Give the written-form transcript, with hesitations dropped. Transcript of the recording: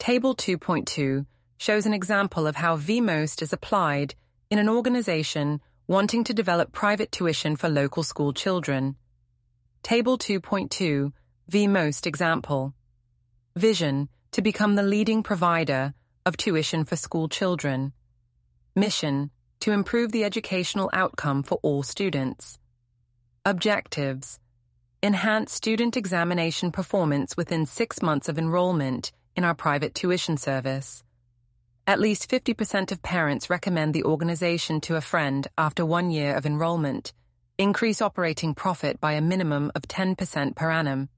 Table 2.2 shows an example of how vMost is applied in an organization wanting to develop private tuition for local school children. Table 2.2, vMost example. Vision, to become the leading provider of tuition for school children. Mission, to improve the educational outcome for all students. Objectives, enhance student examination performance within 6 months of enrollment in our private tuition service. At least 50% of parents recommend the organization to a friend after 1 year of enrollment. Increase operating profit by a minimum of 10% per annum.